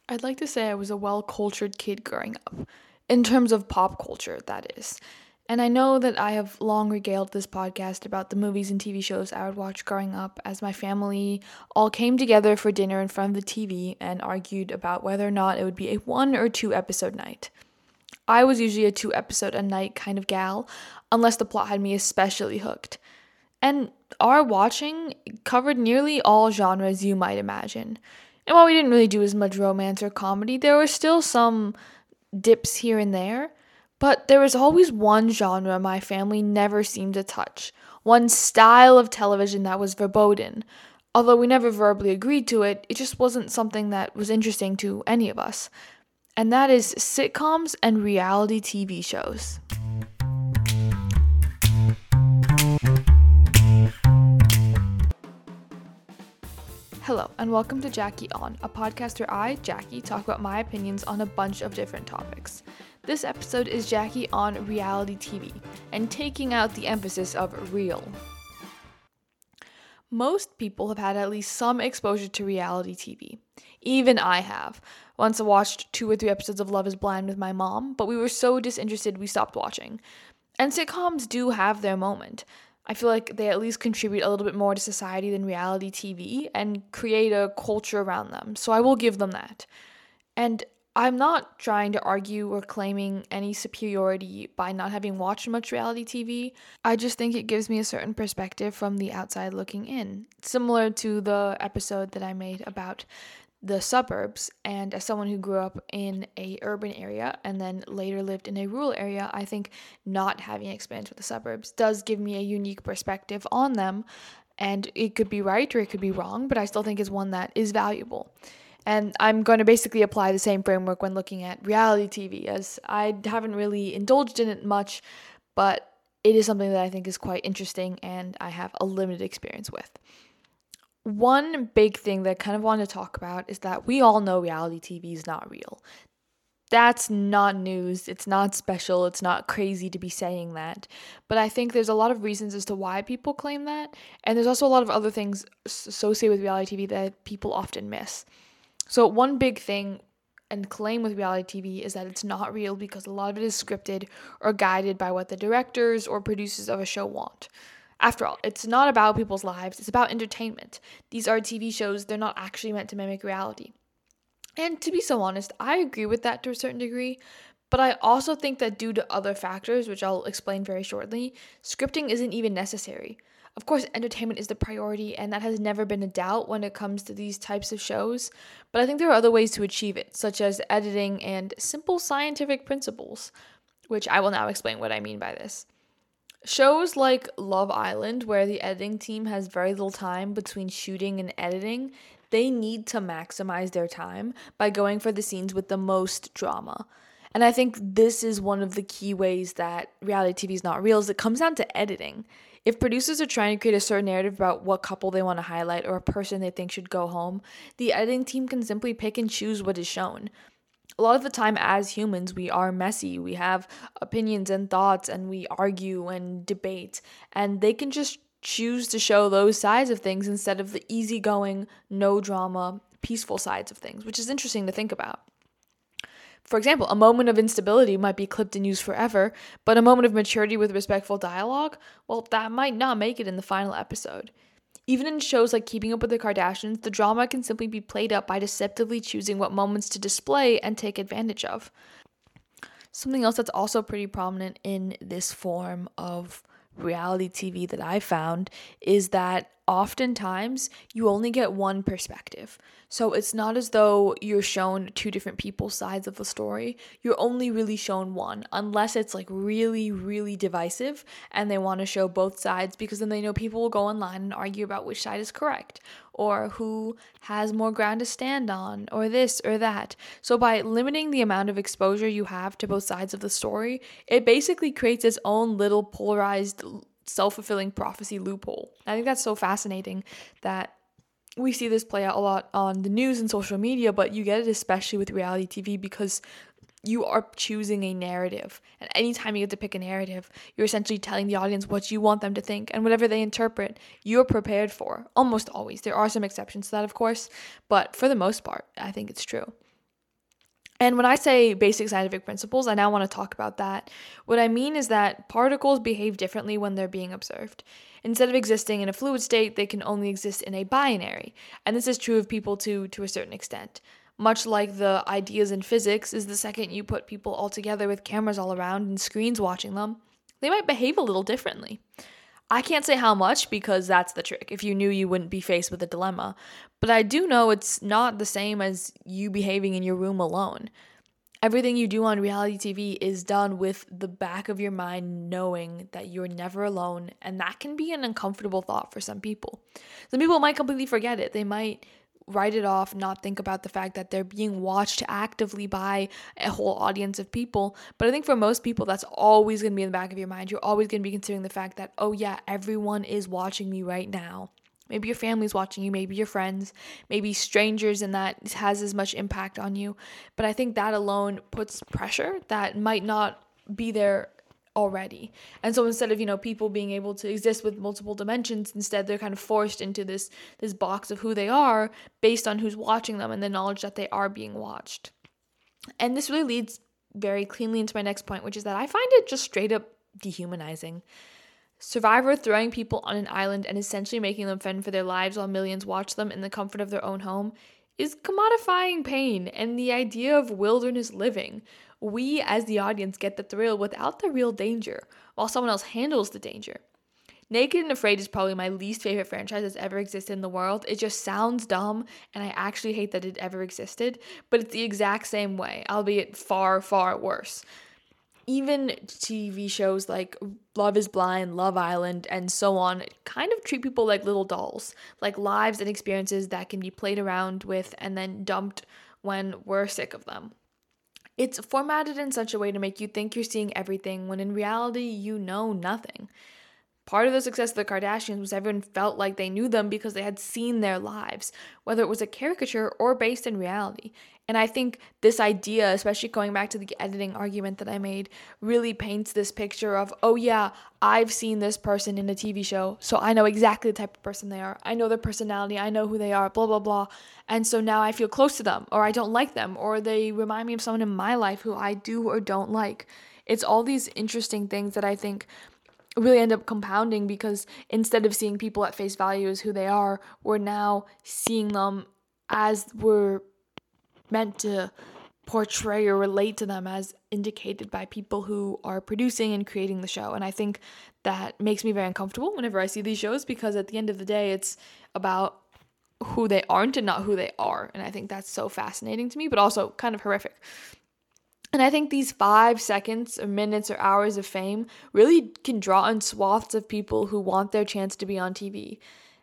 I'd like to say I was a well-cultured kid growing up, in terms of pop culture, that is. And I know that I have long regaled this podcast about the movies and TV shows I would watch growing up as my family all came together for dinner in front of the TV and argued about whether or not it would be a 1 or 2 episode night. I was usually a 2 episode a night kind of gal, unless the plot had me especially hooked. And our watching covered nearly all genres you might imagine. And while we didn't really do as much romance or comedy, there were still some dips here and there. But there was always one genre my family never seemed to touch, one style of television that was verboten. Although we never verbally agreed to it, it just wasn't something that was interesting to any of us. And that is sitcoms and reality TV shows. Hello, and welcome to Jackie On, a podcast where I, Jackie, talk about my opinions on a bunch of different topics. This episode is Jackie on reality TV, and taking out the emphasis of real. Most people have had at least some exposure to reality TV. Even I have. Once I watched 2 or 3 episodes of Love is Blind with my mom, but we were so disinterested we stopped watching. And sitcoms do have their moment. I feel like they at least contribute a little bit more to society than reality TV and create a culture around them. So I will give them that. And I'm not trying to argue or claiming any superiority by not having watched much reality TV. I just think it gives me a certain perspective from the outside looking in. Similar to the episode that I made about the suburbs, and as someone who grew up in a urban area and then later lived in a rural area, I think not having experience with the suburbs does give me a unique perspective on them, and it could be right or it could be wrong, but I still think is one that is valuable. And I'm going to basically apply the same framework when looking at reality TV, as I haven't really indulged in it much, but it is something that I think is quite interesting and I have a limited experience with. One big thing that I kind of want to talk about is that we all know reality TV is not real. That's not news, it's not special, it's not crazy to be saying that. But I think there's a lot of reasons as to why people claim that, and there's also a lot of other things associated with reality TV that people often miss. So one big thing and claim with reality TV is that it's not real because a lot of it is scripted or guided by what the directors or producers of a show want. After all, it's not about people's lives, it's about entertainment. These are TV shows, they're not actually meant to mimic reality. And to be so honest, I agree with that to a certain degree, but I also think that due to other factors, which I'll explain very shortly, scripting isn't even necessary. Of course, entertainment is the priority, and that has never been a doubt when it comes to these types of shows, but I think there are other ways to achieve it, such as editing and simple scientific principles, which I will now explain what I mean by this. Shows like Love Island, where the editing team has very little time between shooting and editing, they need to maximize their time by going for the scenes with the most drama. And I think this is one of the key ways that reality TV is not real, is it comes down to editing. If producers are trying to create a certain narrative about what couple they want to highlight or a person they think should go home, the editing team can simply pick and choose what is shown. A lot of the time as humans, we are messy. We have opinions and thoughts and we argue and debate. And they can just choose to show those sides of things instead of the easygoing, no drama, peaceful sides of things, which is interesting to think about. For example, a moment of instability might be clipped and used forever, but a moment of maturity with respectful dialogue, well, that might not make it in the final episode. Even in shows like Keeping Up with the Kardashians, the drama can simply be played up by deceptively choosing what moments to display and take advantage of. Something else that's also pretty prominent in this form of reality TV that I found is that oftentimes you only get one perspective. So it's not as though you're shown 2 different people's sides of the story. You're only really shown one, unless it's like really, really divisive and they want to show both sides, because then they know people will go online and argue about which side is correct or who has more ground to stand on or this or that. So by limiting the amount of exposure you have to both sides of the story, it basically creates its own little polarized self-fulfilling prophecy loophole. I think that's so fascinating that we see this play out a lot on the news and social media, but you get it especially with reality TV because you are choosing a narrative. And anytime you get to pick a narrative, you're essentially telling the audience what you want them to think, and whatever they interpret, you're prepared for. Almost always. There are some exceptions to that, of course, but for the most part, I think it's true. And when I say basic scientific principles, I now want to talk about that. What I mean is that particles behave differently when they're being observed. Instead of existing in a fluid state, they can only exist in a binary. And this is true of people to a certain extent. Much like the ideas in physics is the second you put people all together with cameras all around and screens watching them, they might behave a little differently. I can't say how much because that's the trick. If you knew, you wouldn't be faced with a dilemma. But I do know it's not the same as you behaving in your room alone. Everything you do on reality TV is done with the back of your mind knowing that you're never alone, and that can be an uncomfortable thought for some people. Some people might completely forget it. They might write it off, not think about the fact that they're being watched actively by a whole audience of people. But I think for most people, that's always going to be in the back of your mind. You're always going to be considering the fact that, oh yeah, everyone is watching me right now. Maybe your family's watching you, maybe your friends, maybe strangers, and that has as much impact on you. But I think that alone puts pressure that might not be there already. And so instead of, people being able to exist with multiple dimensions, instead they're kind of forced into this box of who they are based on who's watching them and the knowledge that they are being watched. And this really leads very cleanly into my next point, which is that I find it just straight up dehumanizing. Survivor throwing people on an island and essentially making them fend for their lives while millions watch them in the comfort of their own home is commodifying pain and the idea of wilderness living. We, as the audience, get the thrill without the real danger, while someone else handles the danger. Naked and Afraid is probably my least favorite franchise that's ever existed in the world. It just sounds dumb, and I actually hate that it ever existed, but it's the exact same way, albeit far, far worse. Even TV shows like Love is Blind, Love Island, and so on kind of treat people like little dolls, like lives and experiences that can be played around with and then dumped when we're sick of them. It's formatted in such a way to make you think you're seeing everything when in reality you know nothing. Part of the success of the Kardashians was everyone felt like they knew them because they had seen their lives, whether it was a caricature or based in reality. And I think this idea, especially going back to the editing argument that I made, really paints this picture of, oh yeah, I've seen this person in a TV show, so I know exactly the type of person they are. I know their personality, I know who they are, blah, blah, blah. And so now I feel close to them, or I don't like them, or they remind me of someone in my life who I do or don't like. It's all these interesting things that I think really end up compounding because instead of seeing people at face value as who they are, we're now seeing them as we're meant to portray or relate to them as indicated by people who are producing and creating the show. And I think that makes me very uncomfortable whenever I see these shows because at the end of the day, it's about who they aren't and not who they are. And I think that's so fascinating to me, but also kind of horrific. And I think these 5 seconds or minutes or hours of fame really can draw in swaths of people who want their chance to be on TV.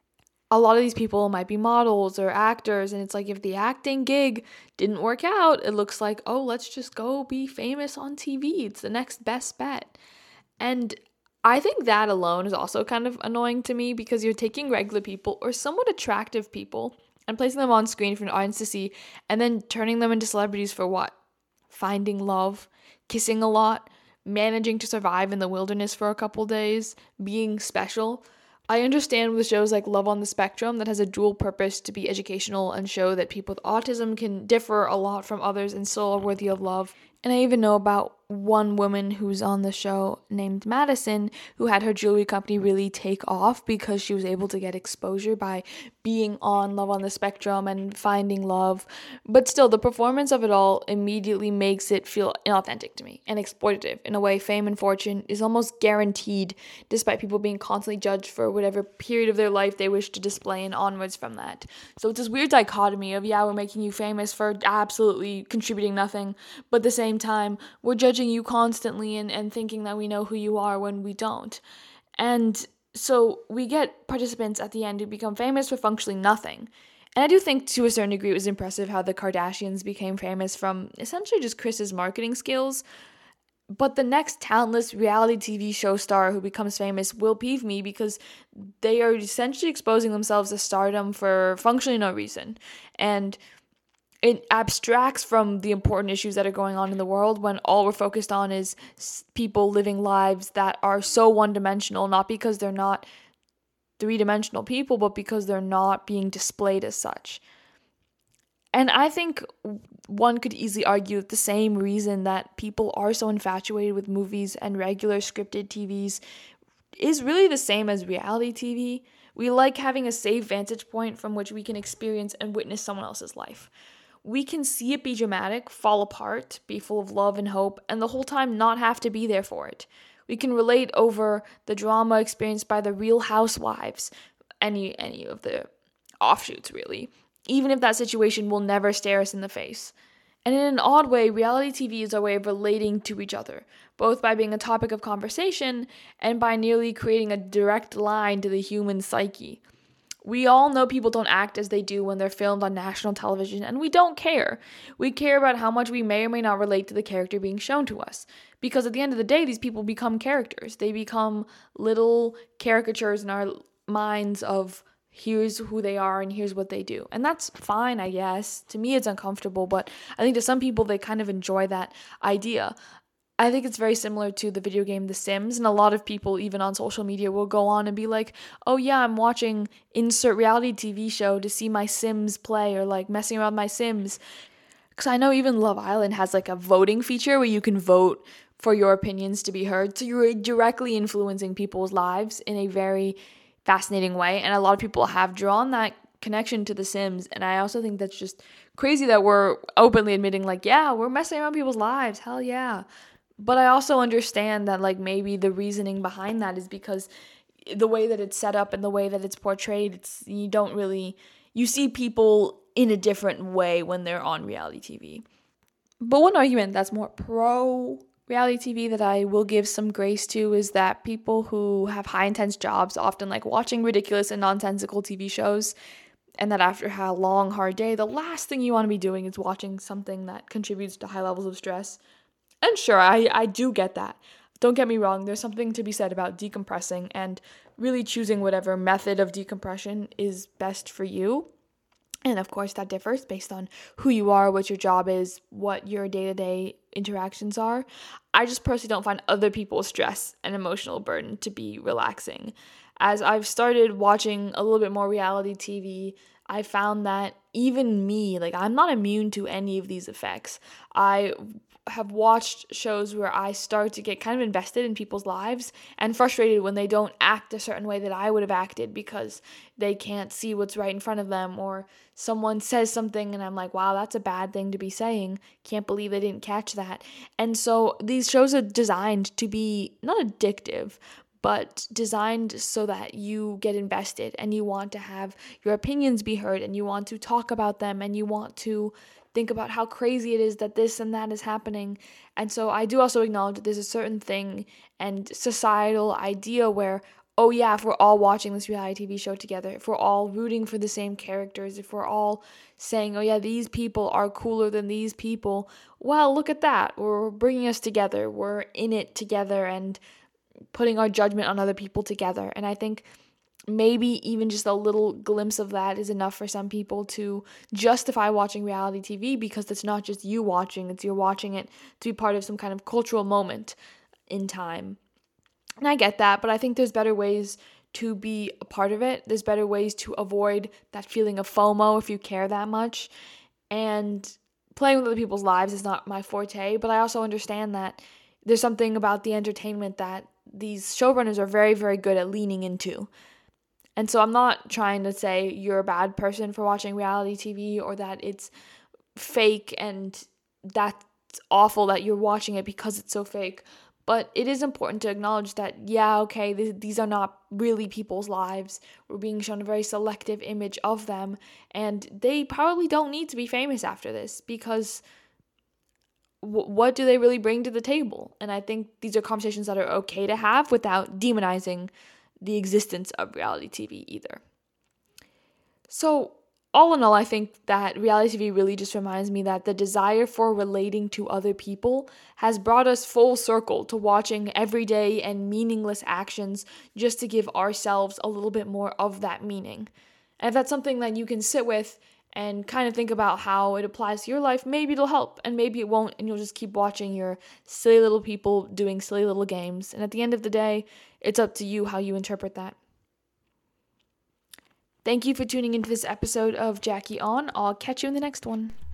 A lot of these people might be models or actors, and it's like if the acting gig didn't work out, it looks like, oh, let's just go be famous on TV. It's the next best bet. And I think that alone is also kind of annoying to me because you're taking regular people or somewhat attractive people and placing them on screen for an audience to see and then turning them into celebrities for what? Finding love, kissing a lot, managing to survive in the wilderness for a couple days, being special. I understand with shows like Love on the Spectrum that has a dual purpose to be educational and show that people with autism can differ a lot from others and still are worthy of love. And I even know about one woman who's on the show named Madison who had her jewelry company really take off because she was able to get exposure by being on Love on the Spectrum and finding love. But still, the performance of it all immediately makes it feel inauthentic to me and exploitative in a way fame and fortune is almost guaranteed despite people being constantly judged for whatever period of their life they wish to display and onwards from that. So it's this weird dichotomy of, yeah, we're making you famous for absolutely contributing nothing, but at the same time, we're judging you constantly and thinking that we know who you are when we don't. And so we get participants at the end who become famous for functionally nothing. And I do think to a certain degree it was impressive how the Kardashians became famous from essentially just Kris's marketing skills. But the next talentless reality TV show star who becomes famous will peeve me because they are essentially exposing themselves to stardom for functionally no reason. And it abstracts from the important issues that are going on in the world when all we're focused on is people living lives that are so one-dimensional, not because they're not three-dimensional people, but because they're not being displayed as such. And I think one could easily argue that the same reason that people are so infatuated with movies and regular scripted TVs is really the same as reality TV. We like having a safe vantage point from which we can experience and witness someone else's life. We can see it be dramatic, fall apart, be full of love and hope, and the whole time not have to be there for it. We can relate over the drama experienced by the Real Housewives, any of the offshoots really, even if that situation will never stare us in the face. And in an odd way, reality TV is our way of relating to each other, both by being a topic of conversation and by nearly creating a direct line to the human psyche. We all know people don't act as they do when they're filmed on national television, and we don't care. We care about how much we may or may not relate to the character being shown to us. Because at the end of the day, these people become characters. They become little caricatures in our minds of here's who they are and here's what they do. And that's fine, I guess. To me, it's uncomfortable, but I think to some people, they kind of enjoy that idea. I think it's very similar to the video game The Sims, and a lot of people, even on social media, will go on and be like, oh yeah, I'm watching insert reality TV show to see my Sims play, or like messing around with my Sims. Because I know even Love Island has like a voting feature where you can vote for your opinions to be heard. So you're directly influencing people's lives in a very fascinating way. And a lot of people have drawn that connection to The Sims. And I also think that's just crazy that we're openly admitting like, yeah, we're messing around people's lives. Hell yeah. But I also understand that like maybe the reasoning behind that is because the way that it's set up and the way that it's portrayed, you see people in a different way when they're on reality TV. But one argument that's more pro reality TV that I will give some grace to is that people who have high intense jobs often like watching ridiculous and nonsensical TV shows, and that after a long, hard day, the last thing you want to be doing is watching something that contributes to high levels of stress. And sure, I do get that. Don't get me wrong, there's something to be said about decompressing and really choosing whatever method of decompression is best for you. And of course, that differs based on who you are, what your job is, what your day-to-day interactions are. I just personally don't find other people's stress and emotional burden to be relaxing. As I've started watching a little bit more reality TV, I found that even me, like I'm not immune to any of these effects. I have watched shows where I start to get kind of invested in people's lives and frustrated when they don't act a certain way that I would have acted because they can't see what's right in front of them, or someone says something and I'm like, wow, that's a bad thing to be saying. Can't believe they didn't catch that. And so these shows are designed to be not addictive, but designed so that you get invested and you want to have your opinions be heard and you want to talk about them and you want to think about how crazy it is that this and that is happening. And so I do also acknowledge that there's a certain thing and societal idea where, oh yeah, if we're all watching this reality TV show together, if we're all rooting for the same characters, if we're all saying, oh yeah, these people are cooler than these people, well, look at that. We're bringing us together. We're in it together and putting our judgment on other people together. And I think maybe even just a little glimpse of that is enough for some people to justify watching reality TV, because it's not just you watching, it's you're watching it to be part of some kind of cultural moment in time. And I get that, but I think there's better ways to be a part of it. There's better ways to avoid that feeling of FOMO if you care that much. And playing with other people's lives is not my forte, but I also understand that there's something about the entertainment that these showrunners are very, very good at leaning into. And so I'm not trying to say you're a bad person for watching reality TV or that it's fake and that's awful that you're watching it because it's so fake. But it is important to acknowledge that, yeah, okay, these are not really people's lives. We're being shown a very selective image of them. And they probably don't need to be famous after this, because what do they really bring to the table? And I think these are conversations that are okay to have without demonizing the existence of reality TV either. So all in all, I think that reality TV really just reminds me that the desire for relating to other people has brought us full circle to watching everyday and meaningless actions just to give ourselves a little bit more of that meaning. And if that's something that you can sit with and kind of think about how it applies to your life, maybe it'll help and maybe it won't, and you'll just keep watching your silly little people doing silly little games. And at the end of the day, it's up to you how you interpret that. Thank you for tuning into this episode of Jackie On. I'll catch you in the next one.